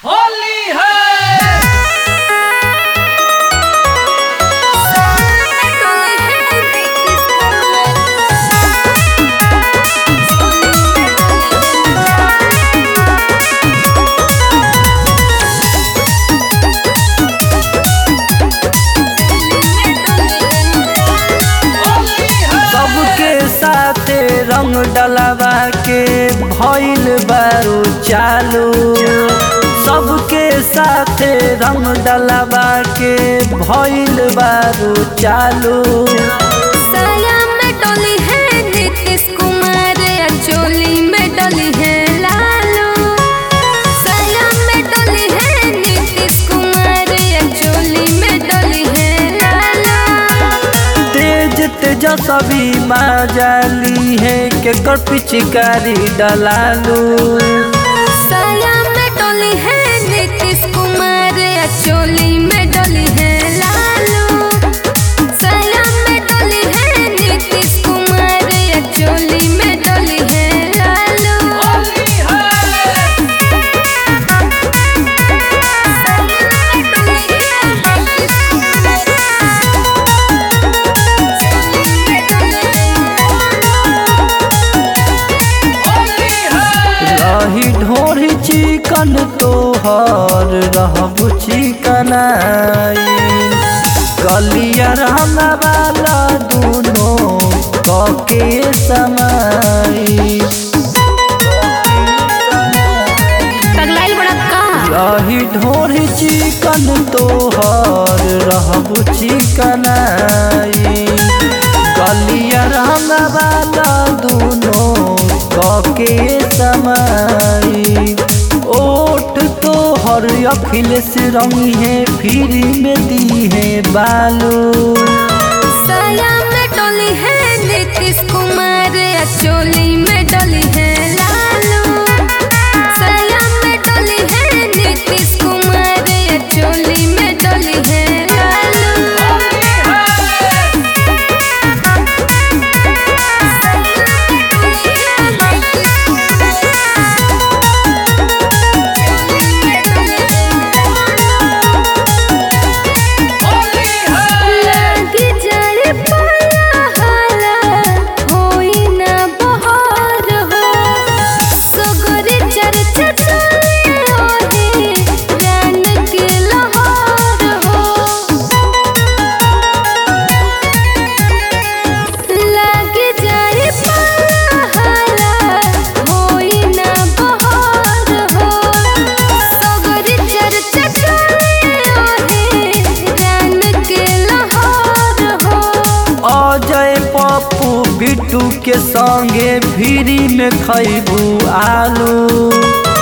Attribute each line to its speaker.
Speaker 1: होली है।
Speaker 2: सबके साथे रंग डलवा के भइल बारू चालू। सबके साथे रंग डलवा के भइल बारू चालू।
Speaker 3: साया में डोली है नीतीश कुमार या चोली में डोली है लालू। साया में डोली है नीतीश कुमार या चोली में डोली है लालू।
Speaker 2: तेज तेजस्वी माजाली है के कर पिचकारी डलालू।
Speaker 3: साया में डोली है नीतीश कुमार या चोली में डोली है लालू। साया में डोली है नीतीश कुमार या चोली में डोली है लालू।
Speaker 1: होली है। होली है।
Speaker 2: रही ढोरी चिकन तोहर रहब चिकनाई। गलिया रहना वाला दोनों कके समाई।
Speaker 3: पगलाइल बड़ा का
Speaker 2: रही ढोरी चिकन तोहर रहब चिकनाई। गलिया रहना वाला दोनों कके समाई। ओठ तोहर अखिलेश रंगी है फ्री में दी है बालू।
Speaker 3: साया में डोली है नीतीश कुमार या चोली में डोली है लालू। साया में डोली है नीतीश कुमार या चोली में डोली है लालू।
Speaker 1: होली है।
Speaker 3: लागी जाए पाला हाला होई ना बहार हो। सगरे चर्चा चले ओहे रान के लहार हो। लागी जाए पाला हाला होई ना बहार हो। सगरे चर्चा चले ओहे रान के लहार हो।
Speaker 2: अजय पप्पू बिट्टू के संगे फ्री में खैबू आलू।